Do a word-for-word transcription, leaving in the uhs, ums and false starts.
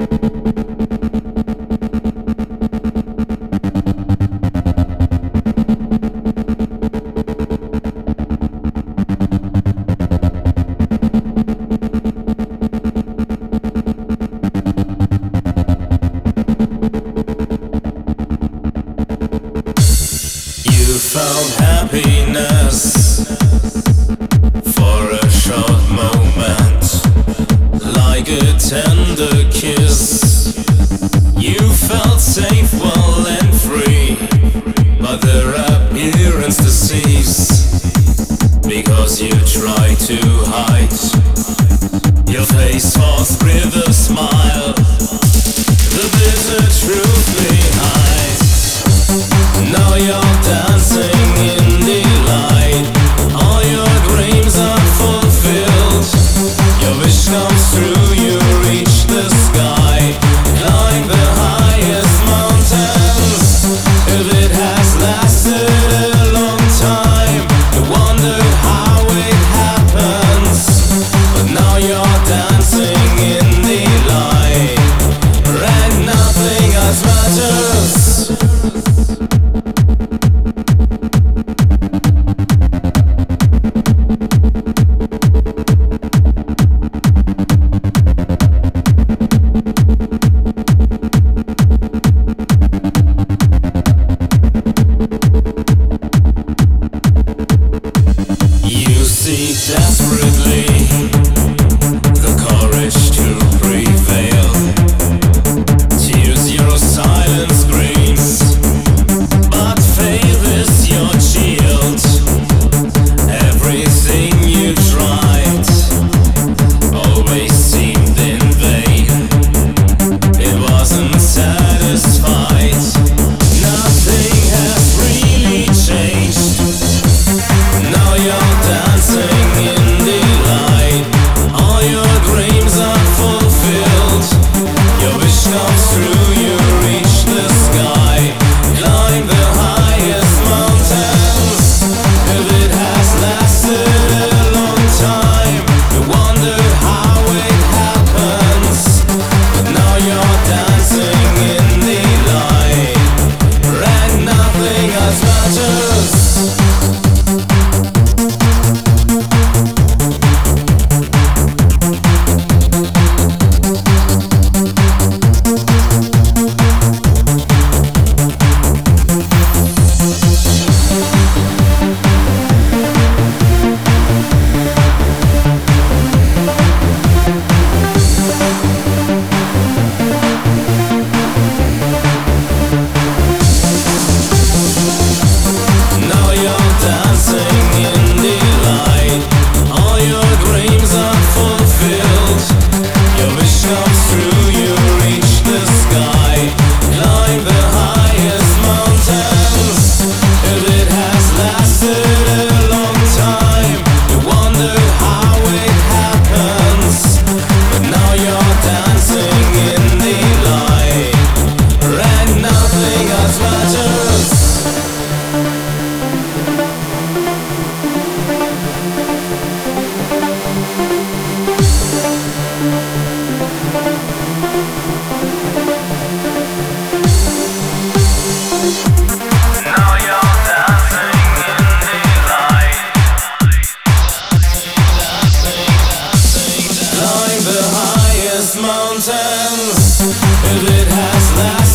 You found happiness for a short moment, like a tender kiss. You felt safe, well and free, but their appearance deceives, because you try to hide your face forced with a smile, the bitter truth behind. Now you're dancing in the light, all your dreams are fulfilled. Your wish comes true, you reach the sky, climb the highest mountains. If it has lasted a long time, you wonder how it happens. But now you're dancing in the light, and nothing else matters. Desperately, the courage to prevail, to use your silent screams, but faith is your shield. Everything you tried always seemed in vain. It wasn't satisfied. Nothing has really changed. Now you're dancing in the light, all your dreams are fulfilled. Your wish comes true, you reach the sky, climb the highest mountains. If it has lasted a long time, you wonder how it happens. But now you're dancing in the light, and nothing else matters. Mountains, if it has lasted